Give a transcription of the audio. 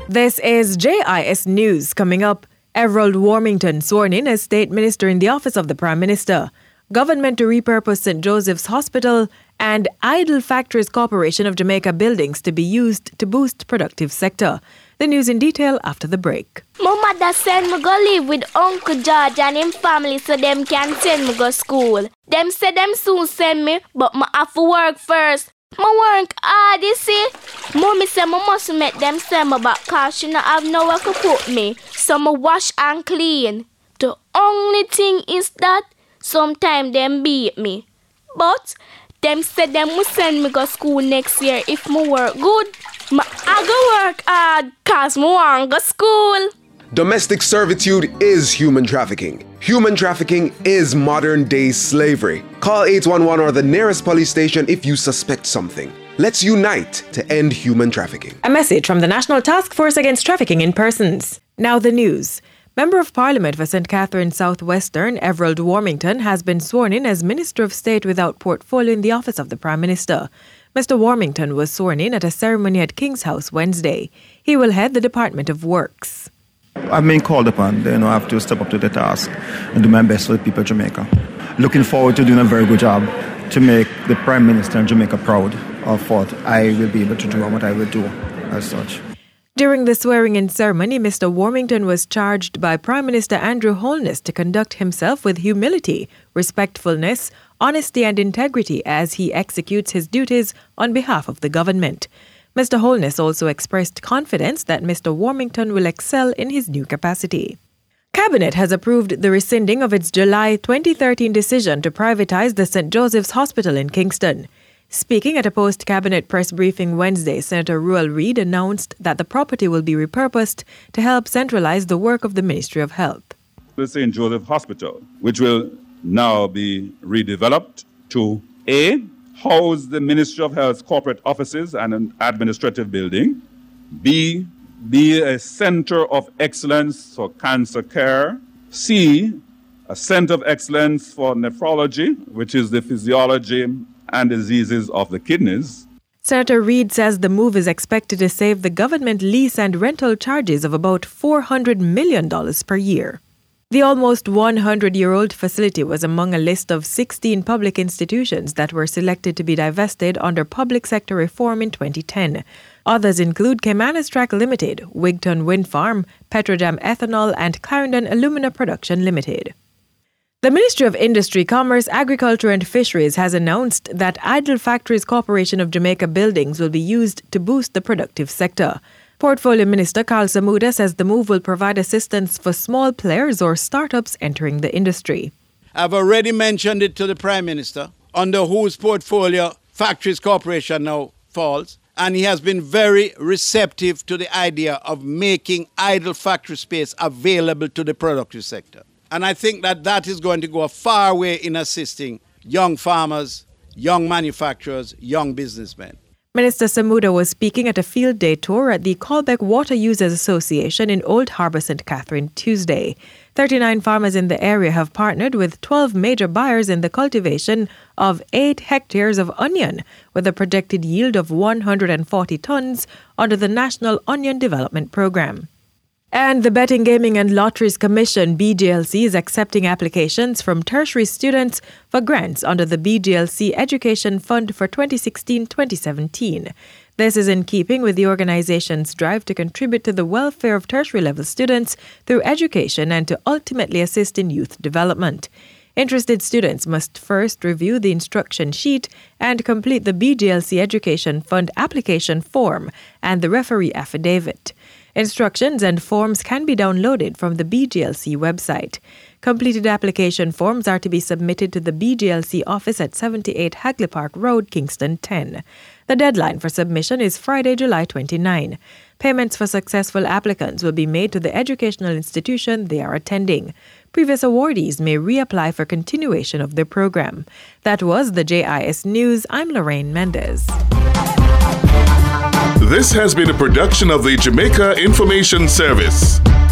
This is JIS News. Coming up, Everald Warmington sworn in as State Minister in the Office of the Prime Minister. Government to repurpose St. Joseph's Hospital and Idle Factories Corporation of Jamaica buildings to be used to boost productive sector. The news in detail after the break. My mother send me go live with Uncle George and him family so them can send me go school. Them say them soon send me, but I have to work first. My work hard, you see. Mommy say I must make them send me back cause she not have nowhere to put me. So I wash and clean. The only thing is that sometimes them beat me. But them said them will send me go school next year if my work good. I go work hard cause I want go school. Domestic servitude is human trafficking. Human trafficking is modern-day slavery. Call 811 or the nearest police station if you suspect something. Let's unite to end human trafficking. A message from the National Task Force Against Trafficking in Persons. Now the news. Member of Parliament for St. Catharines Southwestern, Everald Warmington, has been sworn in as Minister of State without portfolio in the Office of the Prime Minister. Mr. Warmington was sworn in at a ceremony at King's House Wednesday. He will head the Department of Works. I've been called upon, I have to step up to the task and do my best for the people of Jamaica. Looking forward to doing a very good job to make the Prime Minister and Jamaica proud of what I will be able to do and what I will do as such. During the swearing-in ceremony, Mr. Warmington was charged by Prime Minister Andrew Holness to conduct himself with humility, respectfulness, honesty and integrity as he executes his duties on behalf of the government. Mr. Holness also expressed confidence that Mr. Warmington will excel in his new capacity. Cabinet has approved the rescinding of its July 2013 decision to privatize the St. Joseph's Hospital in Kingston. Speaking at a post-cabinet press briefing Wednesday, Senator Ruel Reid announced that the property will be repurposed to help centralize the work of the Ministry of Health. The St. Joseph Hospital, which will now be redeveloped to A, house the Ministry of Health's corporate offices and an administrative building, B, be a center of excellence for cancer care, C, a center of excellence for nephrology, which is the physiology and diseases of the kidneys. Senator Reid says the move is expected to save the government lease and rental charges of about $400 million per year. The almost 100-year-old facility was among a list of 16 public institutions that were selected to be divested under public sector reform in 2010. Others include Caymanas Track Limited, Wigton Wind Farm, Petrojam Ethanol, and Clarendon Alumina Production Limited. The Ministry of Industry, Commerce, Agriculture and Fisheries has announced that Idle Factories Corporation of Jamaica buildings will be used to boost the productive sector. Portfolio Minister Carl Samuda says the move will provide assistance for small players or startups entering the industry. I've already mentioned it to the Prime Minister, under whose portfolio Factories Corporation now falls, and he has been very receptive to the idea of making idle factory space available to the productive sector. And I think that is going to go a far way in assisting young farmers, young manufacturers, young businessmen. Minister Samuda was speaking at a field day tour at the Colbeck Water Users Association in Old Harbour, St. Catherine, Tuesday. 39 farmers in the area have partnered with 12 major buyers in the cultivation of 8 hectares of onion, with a projected yield of 140 tons under the National Onion Development Programme. And the Betting, Gaming and Lotteries Commission, BGLC, is accepting applications from tertiary students for grants under the BGLC Education Fund for 2016-2017. This is in keeping with the organization's drive to contribute to the welfare of tertiary-level students through education and to ultimately assist in youth development. Interested students must first review the instruction sheet and complete the BGLC Education Fund application form and the referee affidavit. Instructions and forms can be downloaded from the BGLC website. Completed application forms are to be submitted to the BGLC office at 78 Hagley Park Road, Kingston 10. The deadline for submission is Friday, July 29. Payments for successful applicants will be made to the educational institution they are attending. Previous awardees may reapply for continuation of their program. That was the JIS News. I'm Lorraine Mendez. This has been a production of the Jamaica Information Service.